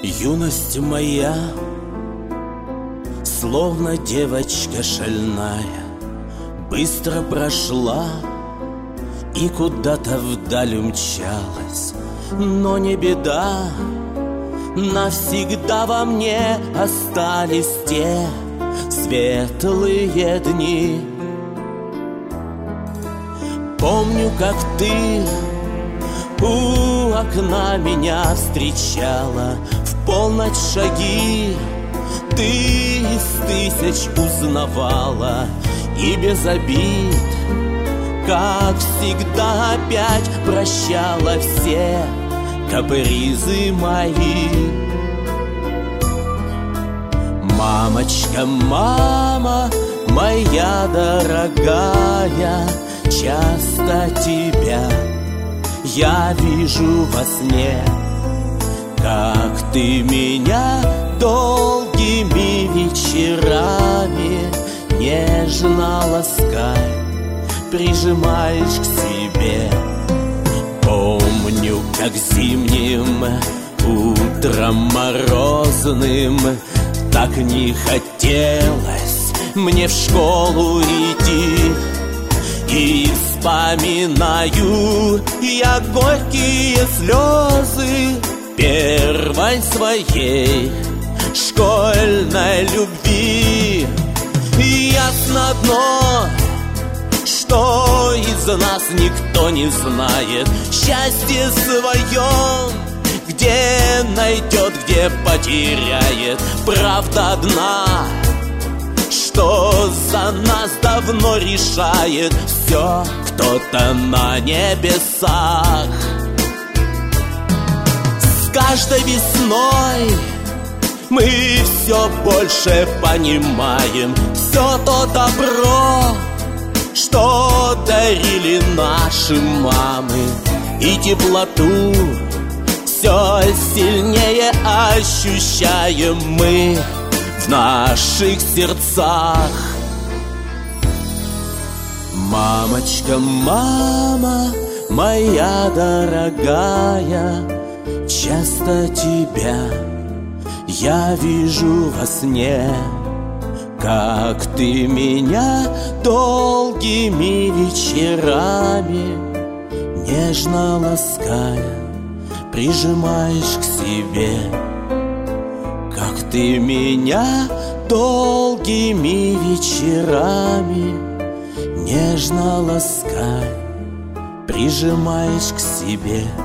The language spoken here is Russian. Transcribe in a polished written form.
Юность моя, словно девочка шальная, быстро прошла и куда-то вдаль умчалась. Но не беда, навсегда во мне остались те светлые дни. Помню, как ты у окна меня встречала, в полночь шаги ты из тысяч узнавала. И без обид, как всегда, опять прощала все капризы мои. Мамочка, мама моя дорогая, часто тебя я вижу во сне, как ты меня долгими вечерами нежно ласкай, прижимаешь к себе. Помню, как зимним утром морозным так не хотелось мне в школу идти. И вспоминаю я горькие слезы первой своей школьной любви. И ясно одно, что из нас никто не знает счастье свое, где найдет, где потеряет. Правда одна, что за нас давно решает все кто-то на небесах. С каждой весной мы все больше понимаем все то добро, что дарили наши мамы, и теплоту все сильнее ощущаем мы в наших сердцах. Мамочка, мама моя дорогая, часто тебя я вижу во сне, как ты меня долгими вечерами нежно лаская, прижимаешь к себе. Как ты меня долгими вечерами нежно ласкай, прижимаешь к себе.